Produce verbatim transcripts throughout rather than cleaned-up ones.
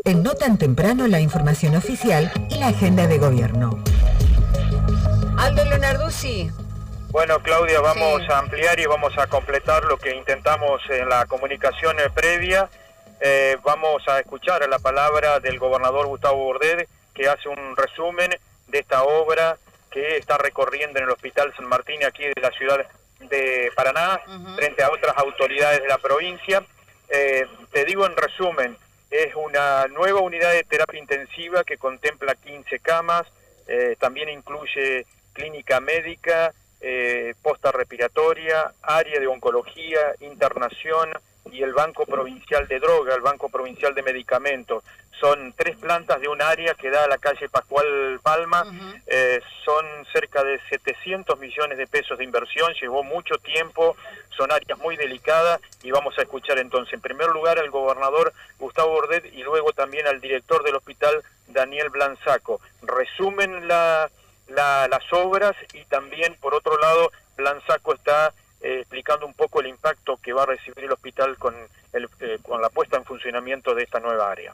En No Tan Temprano, la información oficial y la agenda de gobierno. Aldo Leonarduzzi. Bueno, Claudia, vamos Sí. a ampliar y vamos a completar lo que intentamos en la comunicación previa. Eh, vamos a escuchar la palabra del gobernador Gustavo Bordet, que hace un resumen de esta obra que está recorriendo en el Hospital San Martín, aquí de la ciudad de Paraná, uh-huh. frente a otras autoridades de la provincia. Eh, te digo en resumen, es una nueva unidad de terapia intensiva que contempla quince camas, eh, también incluye clínica médica, eh, posta respiratoria, área de oncología, internación y el Banco Provincial de Droga, el Banco Provincial de Medicamentos. Son tres plantas de un área que da a la calle Pascual Palma, uh-huh. eh, son cerca de setecientos millones de pesos de inversión, llevó mucho tiempo, son áreas muy delicadas y vamos a escuchar entonces en primer lugar al gobernador Gustavo Bordet y luego también al director del hospital Daniel Blanzaco. Resumen la, la, las obras y también por otro lado Blanzaco está Eh, explicando un poco el impacto que va a recibir el hospital con, el, eh, con la puesta en funcionamiento de esta nueva área.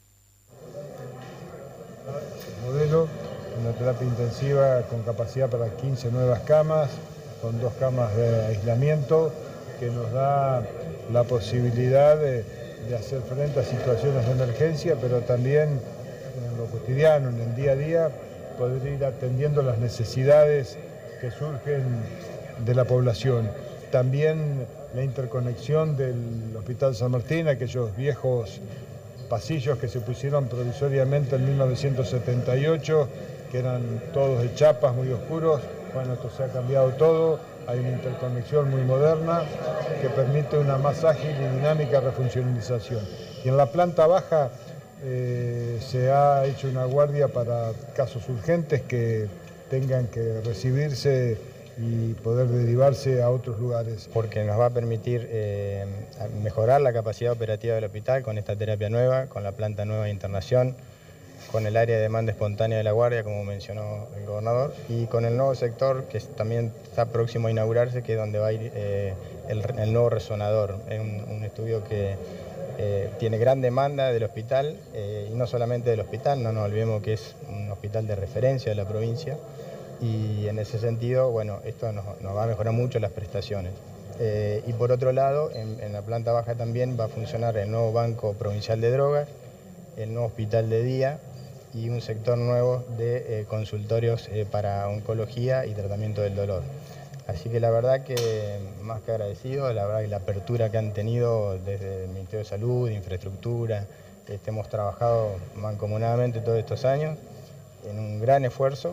El modelo, una terapia intensiva con capacidad para quince nuevas camas, con dos camas de aislamiento, que nos da la posibilidad de, de hacer frente a situaciones de emergencia, pero también en lo cotidiano, en el día a día, poder ir atendiendo las necesidades que surgen de la población. También la interconexión del Hospital San Martín, aquellos viejos pasillos que se pusieron provisoriamente en mil novecientos setenta y ocho, que eran todos de chapas, muy oscuros. Bueno, esto se ha cambiado todo, hay una interconexión muy moderna que permite una más ágil y dinámica refuncionalización. Y en la planta baja eh, se ha hecho una guardia para casos urgentes que tengan que recibirse y poder derivarse a otros lugares. Porque nos va a permitir eh, mejorar la capacidad operativa del hospital con esta terapia nueva, con la planta nueva de internación, con el área de demanda espontánea de la guardia, como mencionó el gobernador, y con el nuevo sector que también está próximo a inaugurarse, que es donde va a ir eh, el, el nuevo resonador. Es un, un estudio que eh, tiene gran demanda del hospital, eh, y no solamente del hospital, no nos olvidemos que es un hospital de referencia de la provincia, y en ese sentido, bueno, esto nos, nos va a mejorar mucho las prestaciones. Eh, y por otro lado, en, en la planta baja también va a funcionar el nuevo Banco Provincial de Drogas, el nuevo hospital de día y un sector nuevo de eh, consultorios eh, para oncología y tratamiento del dolor. Así que la verdad que más que agradecido, la verdad que la apertura que han tenido desde el Ministerio de Salud, de Infraestructura, este, hemos trabajado mancomunadamente todos estos años en un gran esfuerzo.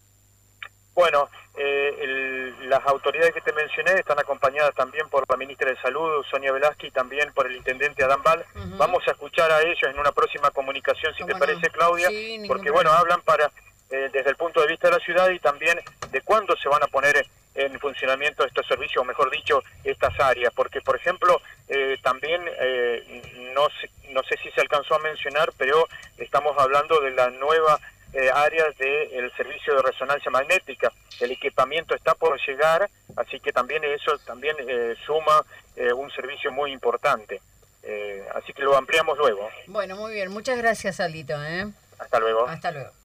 Bueno, eh, el, las autoridades que te mencioné están acompañadas también por la ministra de Salud, Sonia Velázquez, y también por el intendente Adán Val. Uh-huh. Vamos a escuchar a ellos en una próxima comunicación, si te no? parece, Claudia, sí, porque bueno, hablan para eh, desde el punto de vista de la ciudad y también de cuándo se van a poner en funcionamiento estos servicios, o mejor dicho, estas áreas, porque por ejemplo, eh, también, eh, no, sé, no sé si se alcanzó a mencionar, pero estamos hablando de la nueva Eh, áreas del servicio de resonancia magnética. El equipamiento está por llegar, así que también eso también eh, suma eh, un servicio muy importante. Eh, así que lo ampliamos luego. Bueno, muy bien. Muchas gracias, Aldito, ¿eh? Hasta luego. Hasta luego.